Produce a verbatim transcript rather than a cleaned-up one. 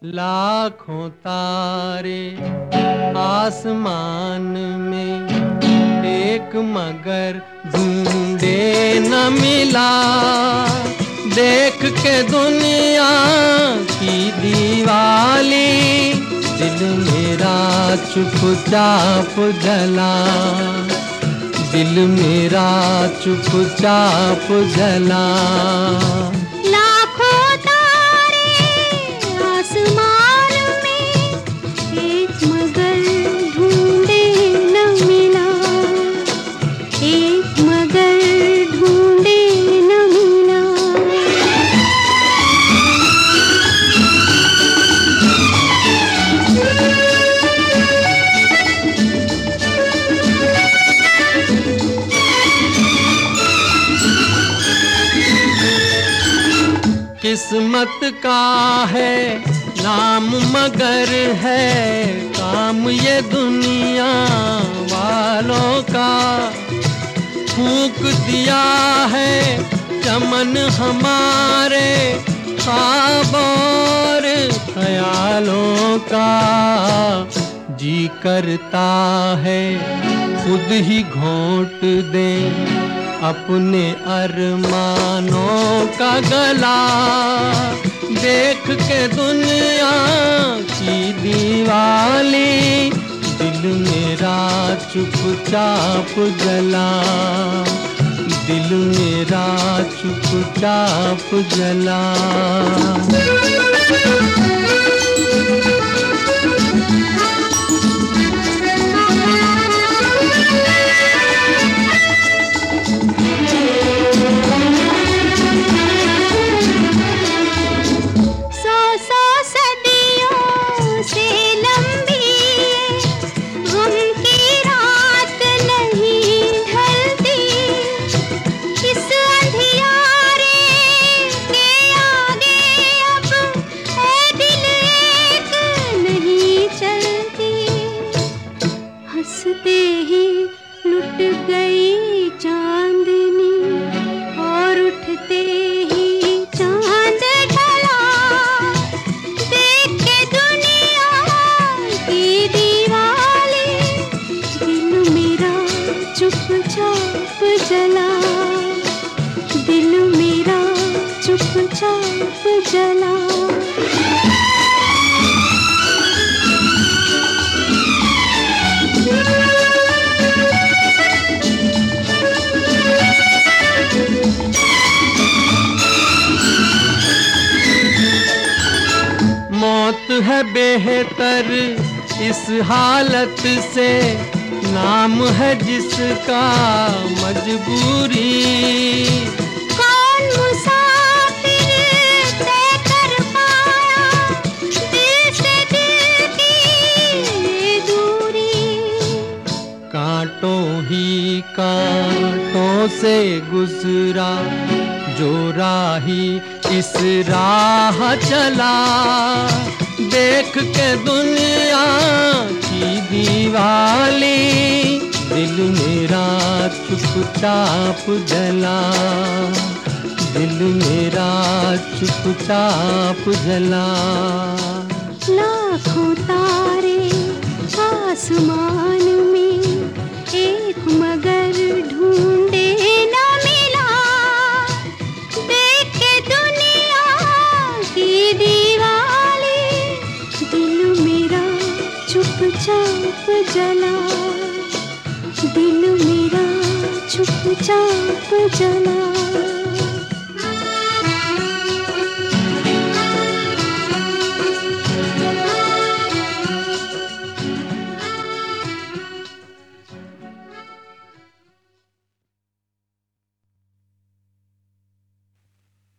लाखों तारे आसमान में, एक मगर ढूंढे न मिला। देख के दुनिया की दीवाली, दिल मेरा चुपचाप जला। दिल मेरा चुपचाप जला। लाखों तारे आसमान में, एक मगर ढूंढे न मिला। एक मगर ढूंढे न मिला। किस्मत का है नाम मगर है काम ये दुनिया वालों का। फूंक दिया है चमन हमारे ख्वाब और ख्यालों का। जी करता है खुद ही घोंट दे अपने अरमानों का गला। देख के दुनिया की दीवाली, दिल मेरा चुपचाप जला। दिल मेरा चुपचाप जला। हंसते ही लुट गई चांदनी और उठते ही चांद ढला। देख के दुनिया की दीवाली, दिल मेरा चुपचाप जला। दिल मेरा चुपचाप जला। मौत है बेहतर इस हालत से, नाम है जिसका मजबूरी। कौन मुसाफिर तय कर पाया दिल से दिल की दूरी। कांटों ही कांटों से गुजरा जो राही इस राह चला। देख के दुनिया की दीवाली, दिल मेरा चुपचाप जला। दिल मेरा चुपचाप जला। लाखों तारे आसमान में, एक मगर ढूंढे न मिला। देख के दुनिया की दीवाली, दिल मेरा चुपचाप जला। दिल मेरा चुपचाप जला।